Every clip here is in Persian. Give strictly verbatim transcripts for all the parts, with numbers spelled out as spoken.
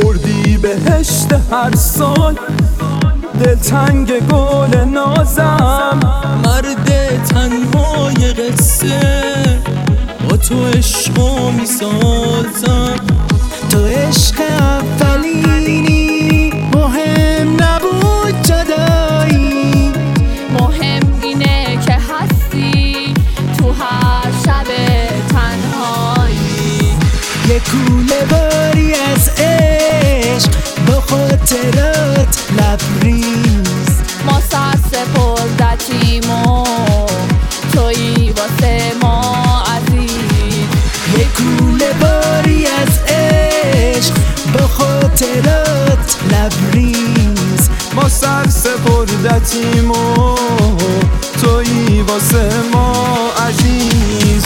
اردی بهشت هر سال دلتنگ گل نازم، مرد تنهای قصه با تو عشقو میسازم. تو عشق اولینی مهم نبود جدایی، مهم اینه که هستی تو هر شب تنهایی. یه کوله باری از عشق با خاطرات لبریز، ما سر سپردتیم و تویی واسه ما عزیز. یه کوله باری از عشق با خاطرات لبریز، ما سر سپردتیم و تویی واسه ما عزیز.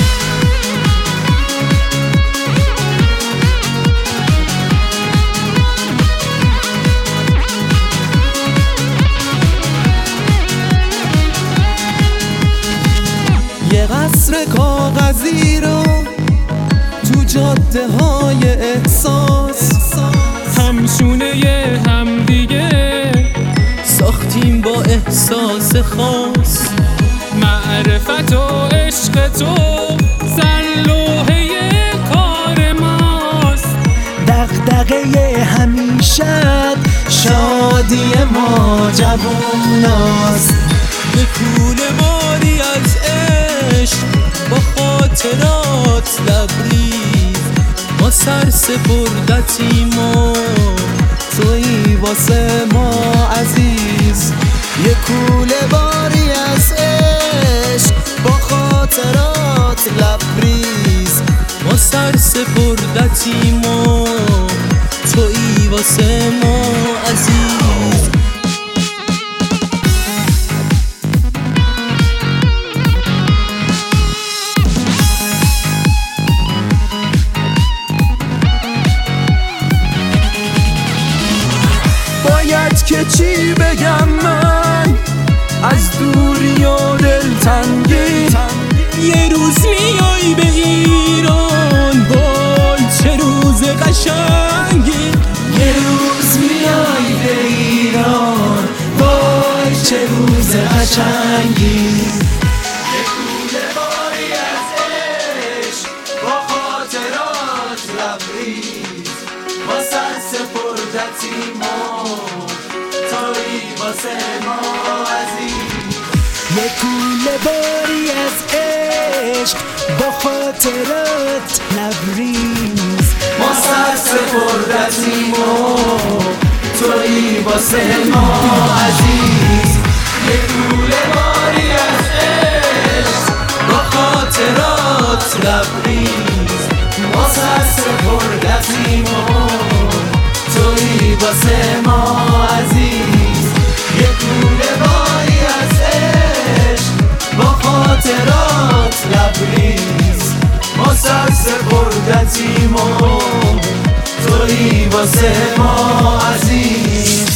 یه قصر کاغذی رو تو جاده های احساس، همشونه ی هم دیگه ساختیم با احساس خاص. معرفت و عشق تو زن لوحه کار ماست، دغدغه همیشه شادی ما جووناست. به کوله باری از عشق با خاطرات لبریز، ما سر سپردتیم و تویی واسه ما عزیز. یه کوله باری از عشق با خاطرات لبریز، ما سر سپردتیم و تویی واسه ما عزیز. باید که چی بگم من از دوری و دلتنگی، یه روز میای به ایران وای چه روز قشنگی. یه روز میای به ایران وای چه روز قشنگی. یه کوله باری از عشق با خاطرات لبریز، ما سر سپردتیم و تویی واسه ما عزیز. یه کوله باری از عشق با خاطرات لبریز، ما سر سپردتیم و تویی واسه ما عزیز. یه کوله باری از عشق با خاطرات لبریز، ما سر سپردتیم و تویی واسه ما عزیز. یه کوله باری از عشق با خاطرات لبریز، ما سر سپردتیم و تویی واسه ما عزیز.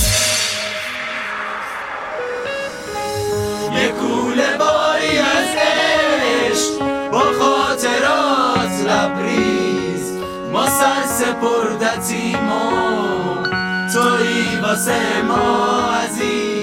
یه کوله باری از عشق با خاطرات لبریز، ما سر سپردتیم و تویی واسه ما عزیز.